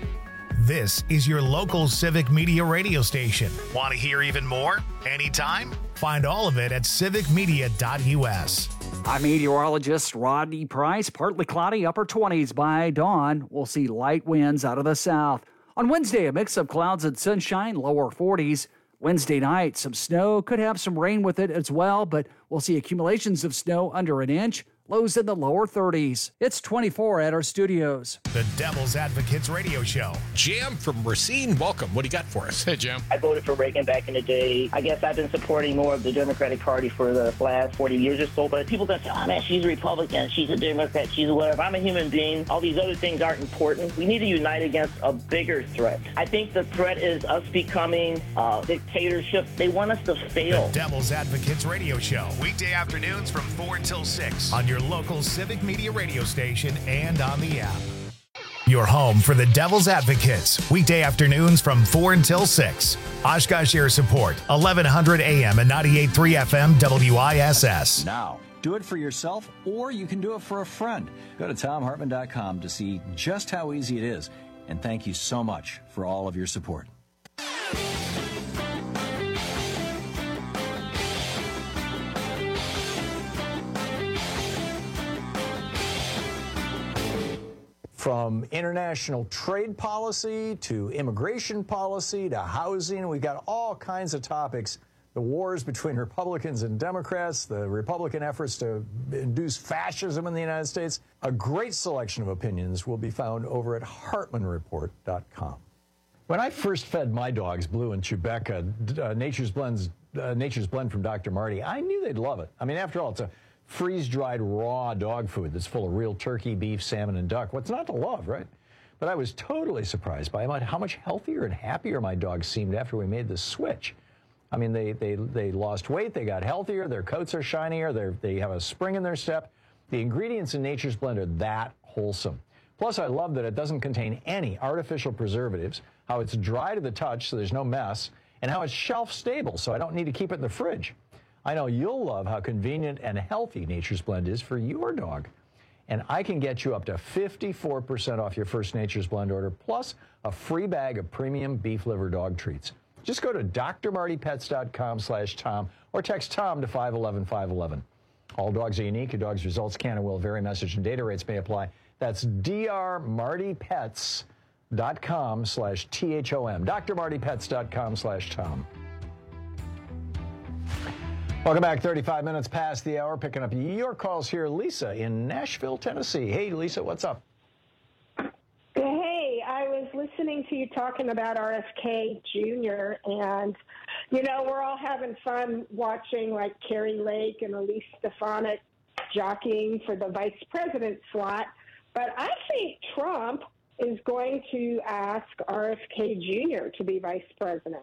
This is your local Civic Media radio station. Want to hear even more? Anytime? Find all of it at civicmedia.us. I'm meteorologist Rodney Price. Partly cloudy, upper 20s by dawn. We'll see light winds out of the south. On Wednesday, a mix of clouds and sunshine, lower 40s. Wednesday night, some snow, could have some rain with it as well, but we'll see accumulations of snow under an inch, lows in the lower 30s. It's 24 at our studios. The Devil's Advocates radio show. Jim from Racine, welcome. What do you got for us? Hey, Jim. I voted for Reagan back in the day. I guess I've been supporting more of the Democratic Party for the last 40 years or so, but people that say, oh man, she's a Republican, she's a Democrat, she's a whatever. I'm a human being. All these other things aren't important. We need to unite against a bigger threat. I think the threat is us becoming a dictatorship. They want us to fail. The Devil's Advocates radio show. Weekday afternoons from 4 until 6 on your local Civic Media radio station and on the app. Your home for the Devil's Advocates. Weekday afternoons from 4 until 6. Oshkosh Air Support, 1100 AM and 98.3 FM WISS. Now, do it for yourself, or you can do it for a friend. Go to TomHartman.com to see just how easy it is. And thank you so much for all of your support. From international trade policy to immigration policy to housing, we've got all kinds of topics the wars between Republicans and Democrats, the Republican efforts to induce fascism in the United States. A great selection of opinions will be found over at HartmanReport.com. When I first fed my dogs, Blue and Chewbacca, Nature's Blend from Dr. Marty, I knew they'd love it. I mean, after all, it's a freeze-dried raw dog food that's full of real turkey, beef, salmon, and duck. What's not to love, right? But I was totally surprised by how much healthier and happier my dogs seemed after we made this switch. I mean, they lost weight, they got healthier, their coats are shinier, they have a spring in their step. The ingredients in Nature's Blend are that wholesome. Plus, I love that it doesn't contain any artificial preservatives, how it's dry to the touch so there's no mess, and how it's shelf stable so I don't need to keep it in the fridge. I know you'll love how convenient and healthy Nature's Blend is for your dog. And I can get you up to 54% off your first Nature's Blend order, plus a free bag of premium beef liver dog treats. Just go to drmartypets.com/Tom or text Tom to 511-511. All dogs are unique. Your dog's results can and will vary. Message and data rates may apply. That's drmartypets.com/THOM. drmartypets.com/Tom. Welcome back. 35 minutes past the hour. Picking up your calls here. Lisa in Nashville, Tennessee. Hey, Lisa, what's up? Hey, I was listening to you talking about RFK Jr. and, you know, we're all having fun watching like Carrie Lake and Elise Stefanik jockeying for the vice president slot. But I think Trump is going to ask RFK Jr. to be vice president.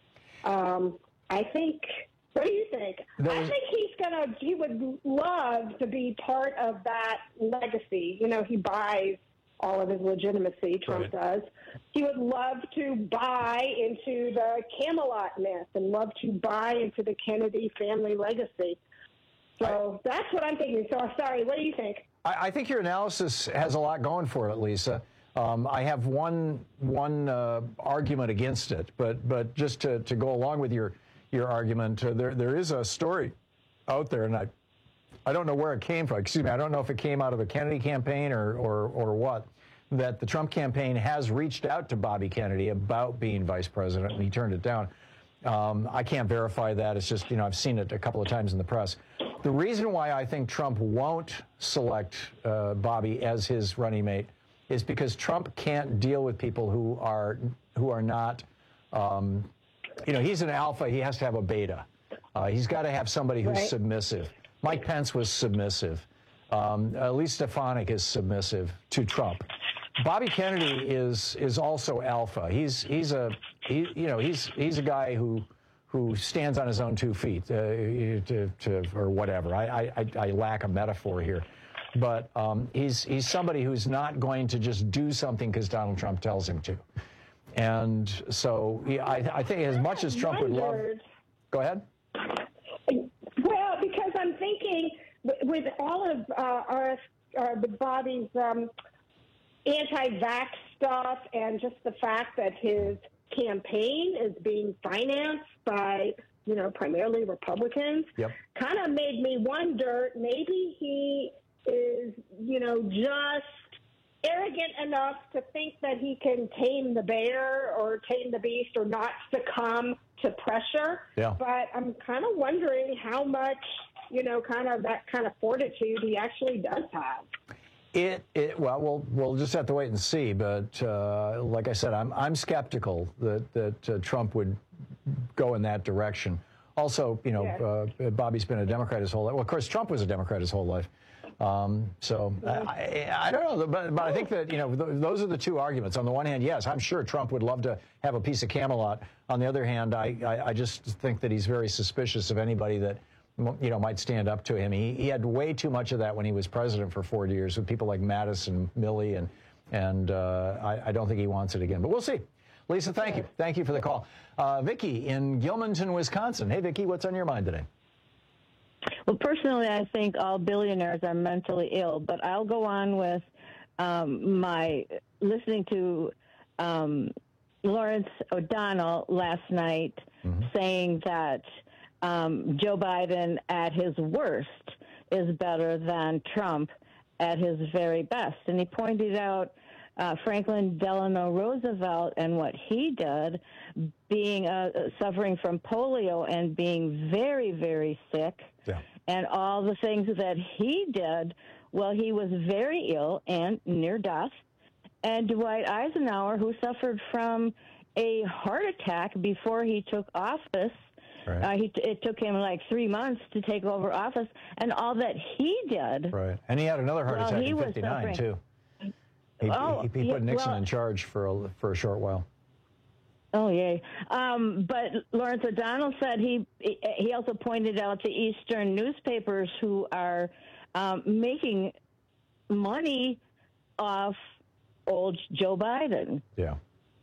What do you think? I think he would love to be part of that legacy. You know, he buys all of his legitimacy, Trump does. He would love to buy into the Camelot myth and love to buy into the Kennedy family legacy. So that's what I'm thinking. So sorry, what do you think? I think your analysis has a lot going for it, Lisa. I have one argument against it, but just to go along with your argument, there is a story out there, and I don't know where it came from. Excuse me, I don't know if it came out of the Kennedy campaign or what, that the Trump campaign has reached out to Bobby Kennedy about being vice president, and he turned it down. I can't verify that. It's just, I've seen it a couple of times in the press. The reason why I think Trump won't select Bobby as his running mate is because Trump can't deal with people who are not, he's an alpha. He has to have a beta. He's got to have somebody who's submissive. Mike Pence was submissive. Elise Stefanik is submissive to Trump. Bobby Kennedy is also alpha. He's a guy who stands on his own 2 feet, or whatever. I lack a metaphor here, but he's somebody who's not going to just do something because Donald Trump tells him to. And so I think as much as Trump would love. Go ahead. Well, because I'm thinking with all of Bobby's anti-vax stuff and just the fact that his campaign is being financed by, primarily Republicans, kind of made me wonder, maybe he is, just arrogant enough to think that he can tame the bear or tame the beast or not succumb to pressure. Yeah. But I'm kind of wondering how much, that kind of fortitude he actually does have. We'll just have to wait and see. But like I said, I'm skeptical that Trump would go in that direction. Also, Bobby's been a Democrat his whole life. Well, of course, Trump was a Democrat his whole life. I don't know, but I think that, those are the two arguments. On the one hand, yes, I'm sure Trump would love to have a piece of Camelot. On the other hand, I just think that he's very suspicious of anybody that, might stand up to him. He had way too much of that when he was president for 4 years with people like Mattis and Milley, and I don't think he wants it again. But we'll see. Lisa, thank you. Thank you for the call. Vicki in Gilmanton, Wisconsin. Hey, Vicki, what's on your mind today? Well, personally, I think all billionaires are mentally ill, but I'll go on with my listening to Lawrence O'Donnell last night saying that Joe Biden at his worst is better than Trump at his very best. And he pointed out Franklin Delano Roosevelt and what he did, being suffering from polio and being very, very sick, and all the things that he did while he was very ill and near death. And Dwight Eisenhower, who suffered from a heart attack before he took office. Right. It took him like 3 months to take over office, and all that he did. Right, and he had another heart attack in '59 too. He put Nixon in charge for a short while. Oh, yay. But Lawrence O'Donnell said he also pointed out the Eastern newspapers who are making money off old Joe Biden. Yeah.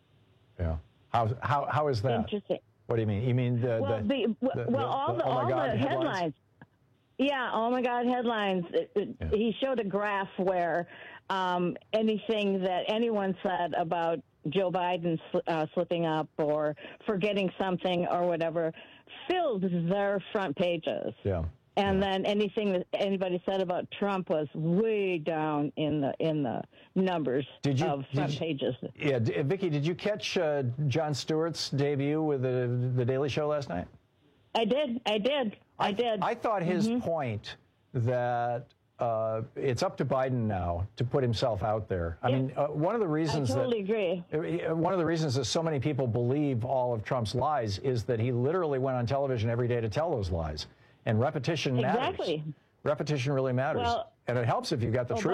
How is that? Interesting. What do you mean? You mean all the headlines? Yeah, oh my God, headlines. He showed a graph where anything that anyone said about Joe Biden slipping up or forgetting something or whatever filled their front pages. Yeah. And then anything that anybody said about Trump was way down in the numbers of front pages. Yeah, Vicki, did you catch Jon Stewart's debut with the Daily Show last night? I did. I thought his point that it's up to Biden now to put himself out there. I mean, one of the reasons I totally agree. One of the reasons that so many people believe all of Trump's lies is that he literally went on television every day to tell those lies. And repetition matters. Exactly. Repetition really matters. Well, and it helps if you've got the truth.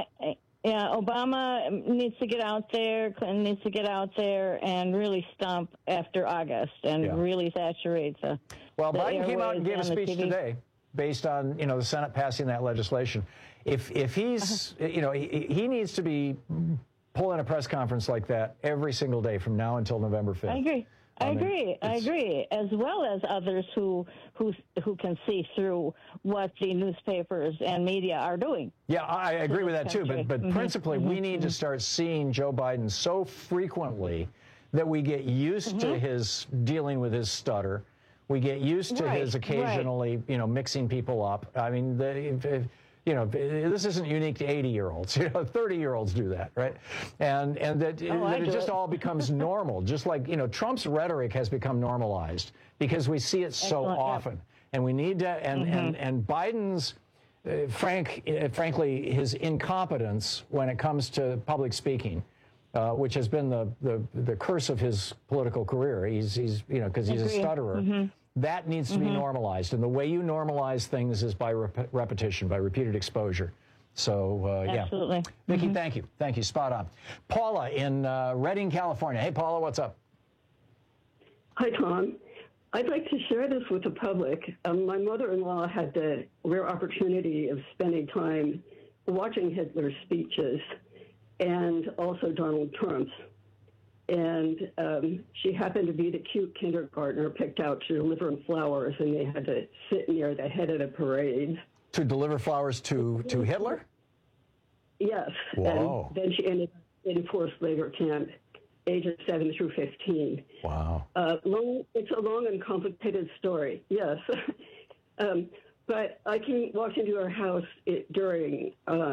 Obama needs to get out there, Clinton needs to get out there and really stomp after August and really saturate the Well, Biden came out and gave a speech today based on, the Senate passing that legislation. If he's, he needs to be pulling a press conference like that every single day from now until November 5th. I agree. As well as others who can see through what the newspapers and media are doing. Yeah, I agree with that too. But principally, we need to start seeing Joe Biden so frequently that we get used to his dealing with his stutter. We get used to his occasionally, mixing people up. I mean, this isn't unique to 80-year-olds. 30-year-olds do that, right? And that it just all becomes normal. Just like, Trump's rhetoric has become normalized because we see it so often. And we need to, and Biden's, frankly, his incompetence when it comes to public speaking, which has been the curse of his political career. He's because he's a stutterer. That needs to be normalized. And the way you normalize things is by repetition, by repeated exposure. So, Absolutely. Vicki, thank you. Thank you. Spot on. Paula in Redding, California. Hey, Paula, what's up? Hi, Tom. I'd like to share this with the public. My mother-in-law had the rare opportunity of spending time watching Hitler's speeches and also Donald Trump's. And she happened to be the cute kindergartner picked out to deliver flowers, and they had to sit near the head of the parade. To deliver flowers to Hitler? Yes. Whoa. And then she ended up in forced labor camp, ages 7 through 15. Wow. It's a long and complicated story, yes. But I walked into her house during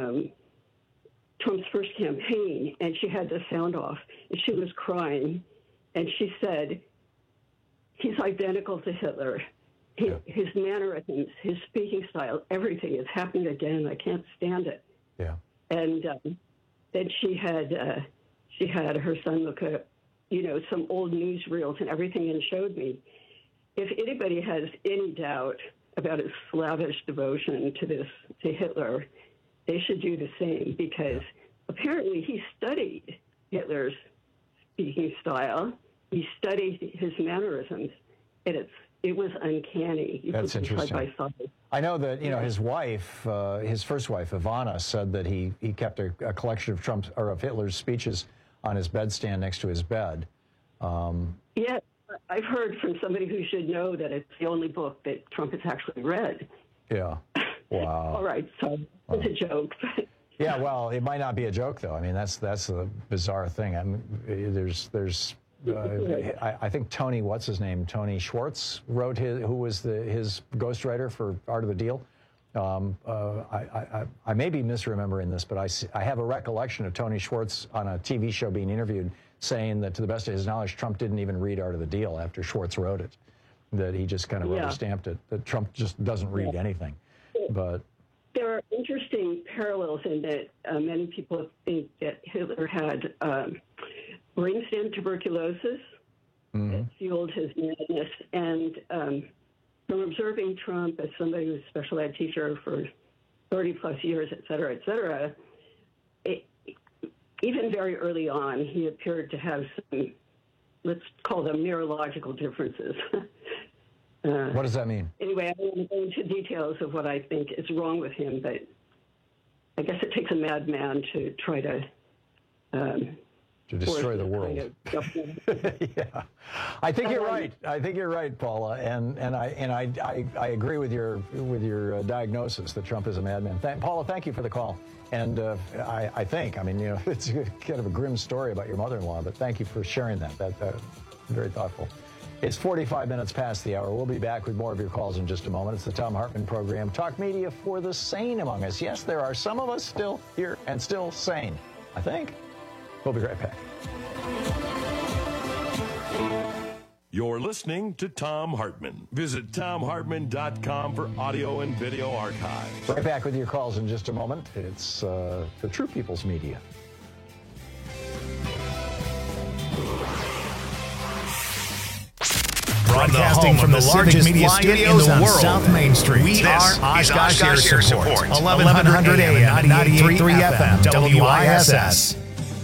Trump's first campaign, and she had the sound off, and she was crying, and she said, he's identical to Hitler. His mannerisms, his speaking style, everything is happening again. I can't stand it. Yeah. And then she had her son look at, some old newsreels and everything and showed me. If anybody has any doubt about his slavish devotion to Hitler, they should do the same, because apparently he studied Hitler's speaking style. He studied his mannerisms, and it was uncanny. That's interesting. I know that his wife, his first wife Ivana, said that he kept a collection of Hitler's speeches on his bedstand next to his bed. Yeah, I've heard from somebody who should know that it's the only book that Trump has actually read. Yeah. Wow. All right, so it's a joke. Yeah, well, it might not be a joke though. I mean, that's the bizarre thing. I mean, I think Tony, what's his name? Tony Schwartz wrote who was his ghostwriter for Art of the Deal. I may be misremembering this, but I have a recollection of Tony Schwartz on a TV show being interviewed saying that, to the best of his knowledge, Trump didn't even read Art of the Deal after Schwartz wrote it, that he just kind of rubber-stamped it, that Trump just doesn't read anything. But there are interesting parallels in that many people think that Hitler had brainstem tuberculosis that fueled his madness. And from observing Trump as somebody who's a special ed teacher for 30-plus years, et cetera, even very early on, he appeared to have some, let's call them neurological differences. What does that mean? Anyway, I don't want to go into details of what I think is wrong with him, but I guess it takes a madman to try to destroy the world. Yeah, I think you're right. I think you're right, Paula, and I agree with your diagnosis that Trump is a madman. Paula, thank you for the call. And I think, it's kind of a grim story about your mother-in-law, but thank you for sharing that. That's very thoughtful. It's 45 minutes past the hour. We'll be back with more of your calls in just a moment. It's the Thom Hartmann Program, talk media for the sane among us. Yes, there are some of us still here and still sane, I think. We'll be right back. You're listening to Thom Hartmann. Visit ThomHartmann.com for audio and video archives. Right back with your calls in just a moment. It's the True People's Media. Broadcasting from the largest media studios in the world, South Main Street. We are Oshkosh Air Support, 1100 AM, 98.3 FM, WISS.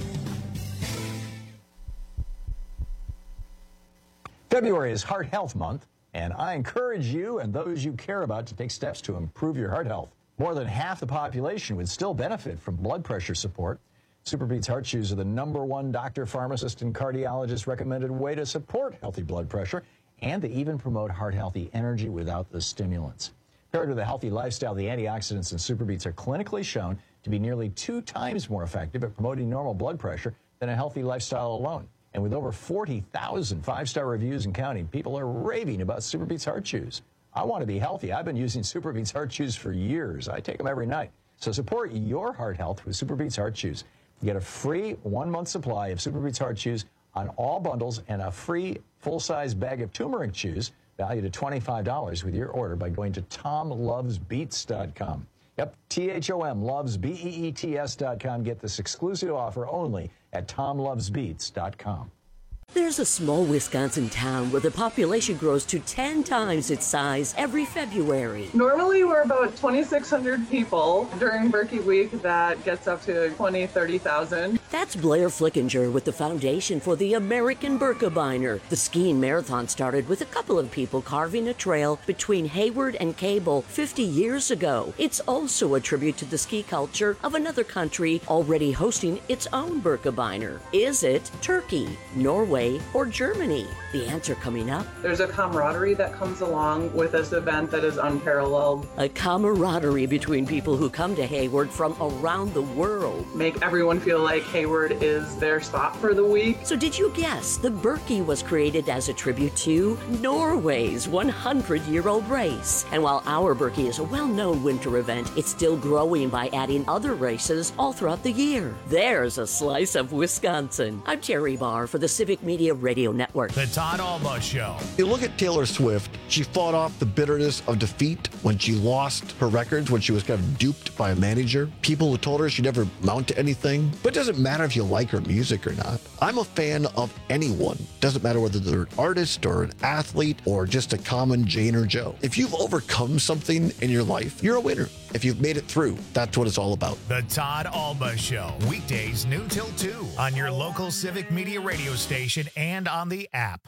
February is Heart Health Month, and I encourage you and those you care about to take steps to improve your heart health. More than half the population would still benefit from blood pressure support. SuperBeets Heart Chews are the #1 doctor, pharmacist, and cardiologist recommended way to support healthy blood pressure, and they even promote heart-healthy energy without the stimulants. Paired with a healthy lifestyle, the antioxidants in SuperBeets are clinically shown to be nearly 2 times more effective at promoting normal blood pressure than a healthy lifestyle alone. And with over 40,000 5-star reviews and counting, people are raving about SuperBeets Heart Chews. I want to be healthy. I've been using SuperBeets Heart Chews for years. I take them every night. So support your heart health with SuperBeets Heart Chews. Get a free 1-month supply of SuperBeets Heart Chews on all bundles and a free full-size bag of turmeric chews valued at $25 with your order by going to TomLovesBeets.com. Yep, THOM, loves, BEETS.com. Get this exclusive offer only at TomLovesBeets.com. There's a small Wisconsin town where the population grows to 10 times its size every February. Normally we're about 2,600 people. During Berkey Week, that gets up to 20,000, 30,000. That's Blair Flickinger with the Foundation for the American Birkebeiner. The skiing marathon started with a couple of people carving a trail between Hayward and Cable 50 years ago. It's also a tribute to the ski culture of another country already hosting its own Birkebeiner. Is it Turkey, Norway, or Germany? The answer coming up. There's a camaraderie that comes along with this event that is unparalleled. A camaraderie between people who come to Hayward from around the world. Make everyone feel like Hayward is their spot for the week. So did you guess the Berkey was created as a tribute to Norway's 100-year-old race? And while our Berkey is a well-known winter event, it's still growing by adding other races all throughout the year. There's a slice of Wisconsin. I'm Terry Barr for the Civic Media Radio Network. The Todd Alba Show. You look at Taylor Swift, she fought off the bitterness of defeat when she lost her records, when she was kind of duped by a manager. People who told her she'd never amount to anything. But it doesn't matter if you like her music or not. I'm a fan of anyone. Doesn't matter whether they're an artist or an athlete or just a common Jane or Joe. If you've overcome something in your life, you're a winner. If you've made it through, that's what it's all about. The Todd Alba Show. Weekdays noon till 2 on your local Civic Media radio station and on the app.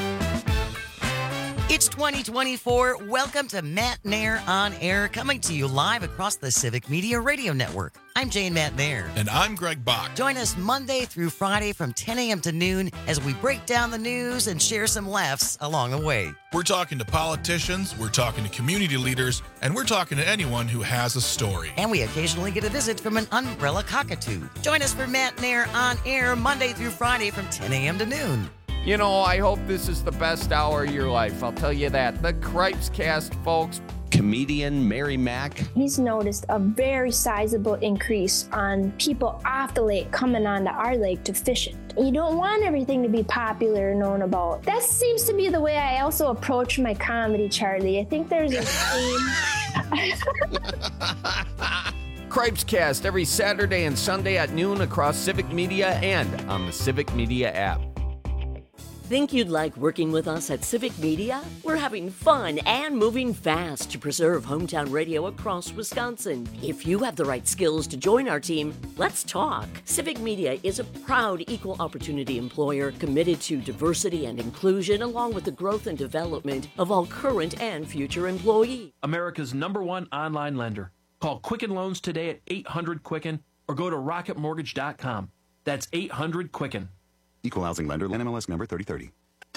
It's 2024. Welcome to Matt Nair on Air, coming to you live across the Civic Media Radio Network. I'm Jane Matt Nair. And I'm Greg Bach. Join us Monday through Friday from 10 a.m. to noon as we break down the news and share some laughs along the way. We're talking to politicians, we're talking to community leaders, and we're talking to anyone who has a story. And we occasionally get a visit from an umbrella cockatoo. Join us for Matt Nair on Air Monday through Friday from 10 a.m. to noon. You know, I hope this is the best hour of your life. I'll tell you that. The Cripes Cast, folks. comedian Mary Mack. He's noticed a very sizable increase on people off the lake coming onto our lake to fish it. You don't want everything to be popular and known about. That seems to be the way I also approach my comedy, Charlie. I think there's a theme. Cripescast every Saturday and Sunday at noon across Civic Media and on the Civic Media app. Think you'd like working with us at Civic Media? We're having fun and moving fast to preserve hometown radio across Wisconsin. If you have the right skills to join our team, let's talk. Civic Media is a proud equal opportunity employer committed to diversity and inclusion along with the growth and development of all current and future employees. America's #1 online lender. Call Quicken Loans today at 800-QUICKEN or go to rocketmortgage.com. That's 800-QUICKEN. Equal housing lender, NMLS number 3030.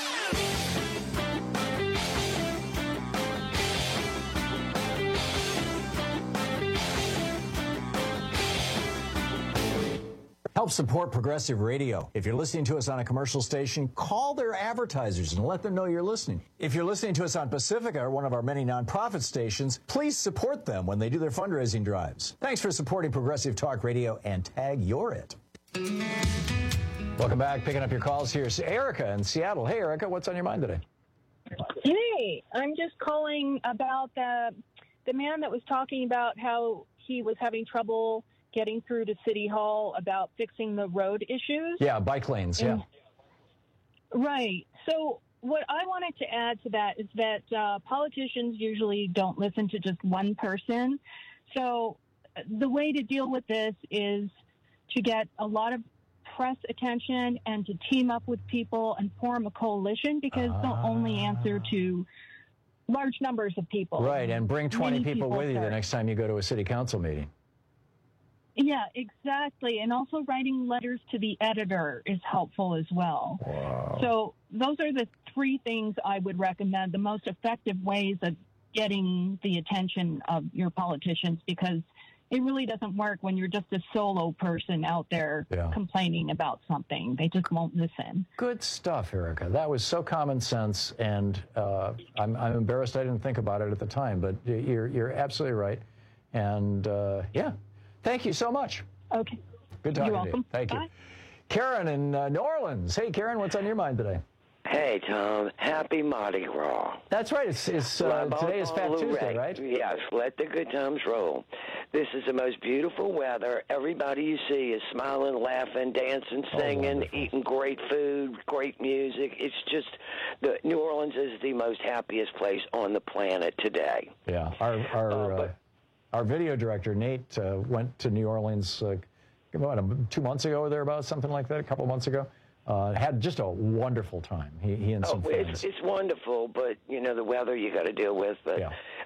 Help support progressive radio. If you're listening to us on a commercial station, call their advertisers and let them know you're listening. If you're listening to us on Pacifica, or one of our many nonprofit stations, please support them when they do their fundraising drives. Thanks for supporting Progressive Talk Radio and tag You're It. Welcome back. Picking up your calls here. Erica in Seattle. Hey, Erica, what's on your mind today? Hey, I'm just calling about the man that was talking about how he was having trouble getting through to City Hall about fixing the road issues. Yeah, bike lanes, yeah. Right. So what I wanted to add to that is that politicians usually don't listen to just one person. So the way to deal with this is to get a lot of press attention and to team up with people and form a coalition, because they'll only answer to large numbers of people. Right, and bring 20 people with you the first. next time you go to a city council meeting. Yeah, exactly. And also writing letters to the editor is helpful as well. Wow. So those are the three things I would recommend, the most effective ways of getting the attention of your politicians, because it really doesn't work when you're just a solo person out there complaining about something. They just won't listen. Good stuff, Erica. That was so common sense, and I'm embarrassed I didn't think about it at the time, but you're absolutely right. And yeah, thank you so much. Okay. Good talking You're to you. welcome. Thank Bye. you. Karen in New Orleans. Hey, Karen, what's on your mind today? Hey, Tom. Happy Mardi Gras. That's right. It's today is Fat Tuesday, right? Yes. Let the good times roll. This is the most beautiful weather. Everybody you see is smiling, laughing, dancing, singing, eating great food, great music. It's just New Orleans is the most happiest place on the planet today. Yeah. Our video director, Nate, went to New Orleans about 2 months ago or thereabouts, something like that, a couple months ago. Had just a wonderful time. He and some friends. It's wonderful, but you know the weather you got to deal with. But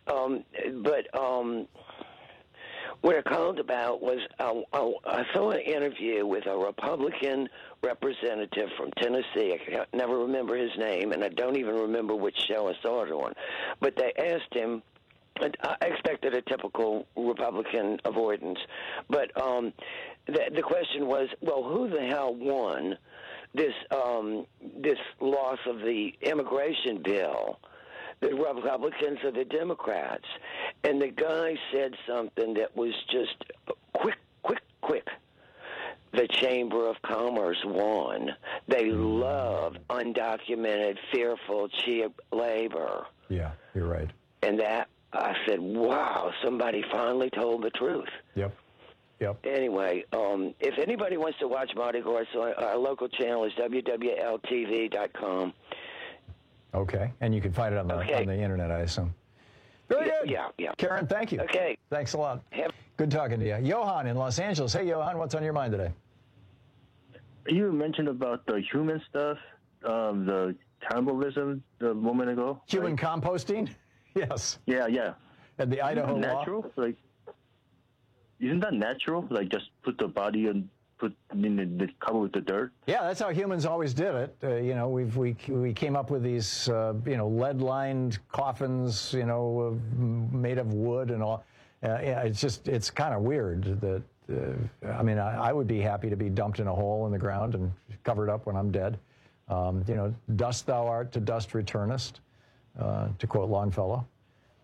what I called about was I saw an interview with a Republican representative from Tennessee. I can never remember his name, and I don't even remember which show I saw it on. But they asked him. I expected a typical Republican avoidance, but the question was, well, who the hell won this loss of the immigration bill, the Republicans or the Democrats? And the guy said something that was just quick. The Chamber of Commerce won. They love undocumented, fearful, cheap labor. Yeah, you're right. And that, I said, wow, somebody finally told the truth. Yep. Anyway, if anybody wants to watch Mardi Gras, our local channel is www.ltv.com. Okay, and you can find it on the internet, I assume. Very good. Yeah. Karen, thank you. Okay. Thanks a lot. Good talking to you. Johan in Los Angeles. Hey, Johan, what's on your mind today? You mentioned about the human stuff, the cannibalism a moment ago. Human composting? Yes. Yeah. And the Idaho law? Natural? Isn't that natural? Like, just put the body and put in the cover with the dirt? Yeah, that's how humans always did it. We came up with these, lead-lined coffins, made of wood and all. It's kind of weird that, I would be happy to be dumped in a hole in the ground and covered up when I'm dead. Dust thou art, to dust returnest, to quote Longfellow.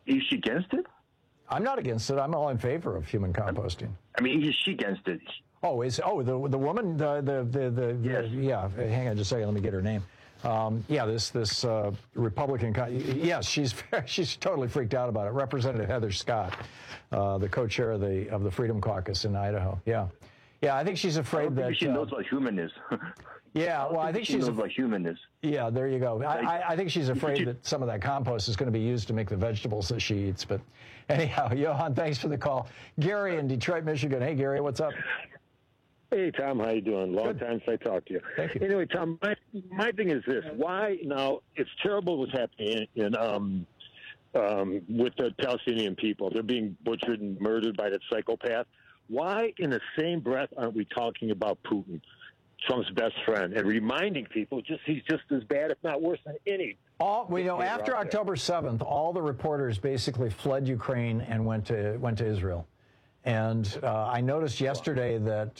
Is she against it? I'm not against it. I'm all in favor of human composting. I mean, is she against it? The woman Yes. Yeah. Hang on just a second. Let me get her name. This Republican. Yes, she's totally freaked out about it. Representative Heather Scott, the co-chair of the Freedom Caucus in Idaho. Yeah. I think she's afraid that she knows what human is. Yeah, well, I think she knows what human is. Yeah, there you go. I think she's afraid that some of that compost is going to be used to make the vegetables that she eats. But anyhow, Johan, thanks for the call. Gary in Detroit, Michigan. Hey, Gary, what's up? Hey, Tom, how you doing? Long time since I talked to you. Thank you. Anyway, Tom, my thing is this. Why now? It's terrible what's happening in with the Palestinian people. They're being butchered and murdered by that psychopath. Why, in the same breath, aren't we talking about Putin, Trump's best friend, and reminding people he's just as bad, if not worse, than any? After October 7th, all the reporters basically fled Ukraine and went to Israel. And I noticed yesterday that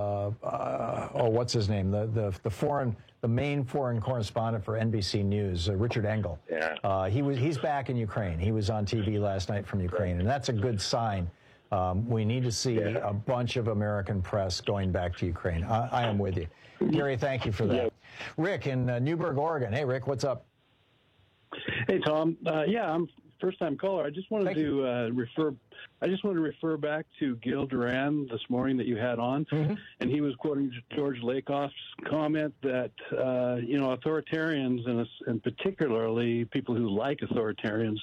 what's his name? The main foreign correspondent for NBC News, Richard Engel. Yeah. He's back in Ukraine. He was on TV last night from Ukraine, and that's a good sign. We need to see a bunch of American press going back to Ukraine. I am with you. Gary, thank you for that. Yeah. Rick in Newberg, Oregon. Hey, Rick, what's up? Hey, Tom. I'm first-time caller. I just wanted to refer back to Gil Duran this morning that you had on, and he was quoting George Lakoff's comment that authoritarians and particularly people who like authoritarians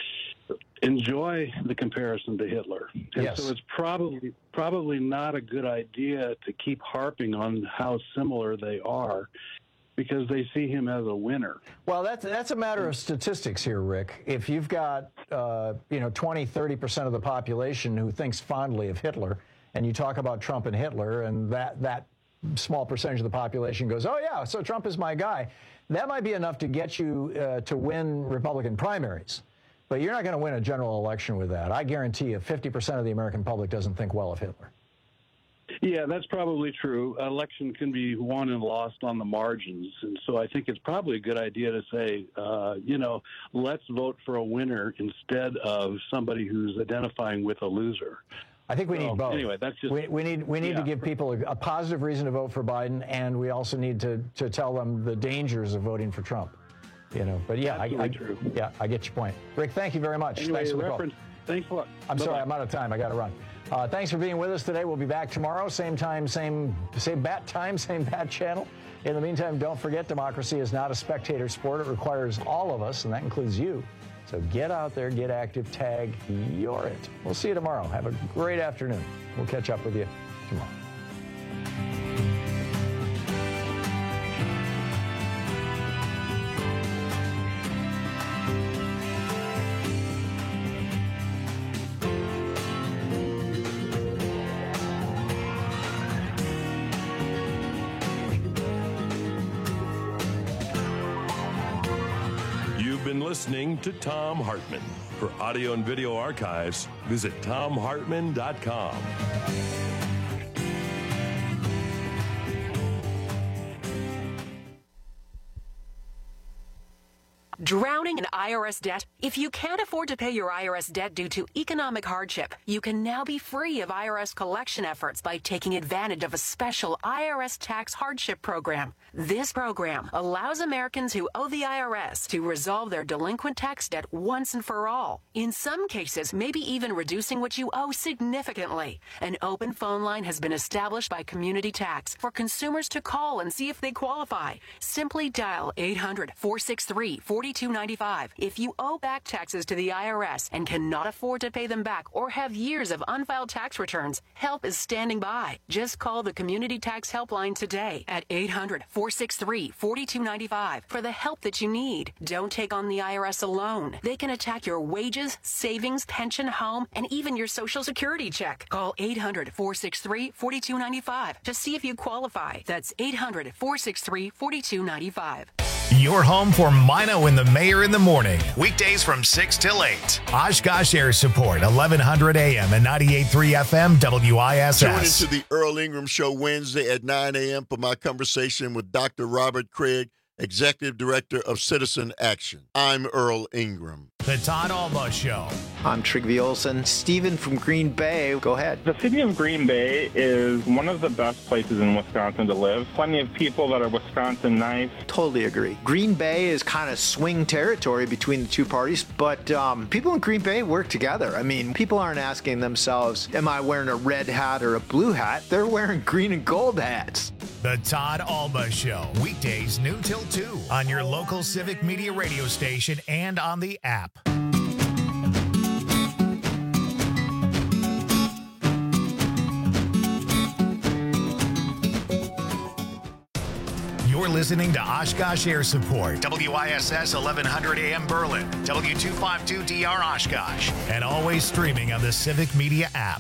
enjoy the comparison to Hitler. And so it's probably not a good idea to keep harping on how similar they are, because they see him as a winner. Well, that's a matter of statistics here, Rick. If you've got 20-30% of the population who thinks fondly of Hitler, and you talk about Trump and Hitler, and that small percentage of the population goes, oh yeah, so Trump is my guy, that might be enough to get you to win Republican primaries. But you're not going to win a general election with that. I guarantee you 50% of the American public doesn't think well of Hitler. Yeah, that's probably true. Election can be won and lost on the margins. And so I think it's probably a good idea to say, let's vote for a winner instead of somebody who's identifying with a loser. I think we need both. Anyway, that's just we need to give people a positive reason to vote for Biden, and we also need to tell them the dangers of voting for Trump. But I get your point. Rick, thank you very much. Anyway, thanks for the call. Thanks a lot. I'm sorry, I'm out of time. I got to run. Thanks for being with us today. We'll be back tomorrow, same time, same bat time, same bat channel. In the meantime, don't forget, democracy is not a spectator sport. It requires all of us, and that includes you. So get out there, get active, tag, you're it. We'll see you tomorrow. Have a great afternoon. We'll catch up with you tomorrow. Listening to Thom Hartmann. For audio and video archives, visit ThomHartmann.com. Drowning in IRS debt? If you can't afford to pay your IRS debt due to economic hardship, you can now be free of IRS collection efforts by taking advantage of a special IRS tax hardship program. This program allows Americans who owe the IRS to resolve their delinquent tax debt once and for all. In some cases, maybe even reducing what you owe significantly. An open phone line has been established by Community Tax for consumers to call and see if they qualify. Simply dial 800-463-4295. If you owe back taxes to the IRS and cannot afford to pay them back or have years of unfiled tax returns, help is standing by. Just call the Community Tax Helpline today at 800-463-4295 for the help that you need. Don't take on the IRS alone. They can attack your wages, savings, pension, home, and even your Social Security check. Call 800-463-4295 to see if you qualify. That's 800-463-4295. Your home for Mino and the Mayor in the morning. Weekdays from 6 till 8. Oshkosh Air Support, 1100 AM and 98.3 FM WISS. Tune into the Earl Ingram Show Wednesday at 9 a.m. for my conversation with Dr. Robert Craig, Executive Director of Citizen Action. I'm Earl Ingram. The Todd Alba Show. I'm Trygve Olsen. Steven from Green Bay, go ahead. The city of Green Bay is one of the best places in Wisconsin to live. Plenty of people that are Wisconsin nice. Totally agree. Green Bay is kind of swing territory between the two parties, but people in Green Bay work together. I mean, people aren't asking themselves, am I wearing a red hat or a blue hat? They're wearing green and gold hats. The Todd Alba Show. Weekdays noon till 2 on your local Civic Media radio station and on the app. You're listening to Oshkosh Air Support, WISS 1100 AM Berlin, W252DR Oshkosh, and always streaming on the Civic Media app.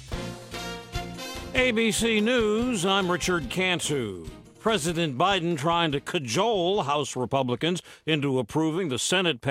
ABC News, I'm Richard Cantu. President Biden trying to cajole House Republicans into approving the Senate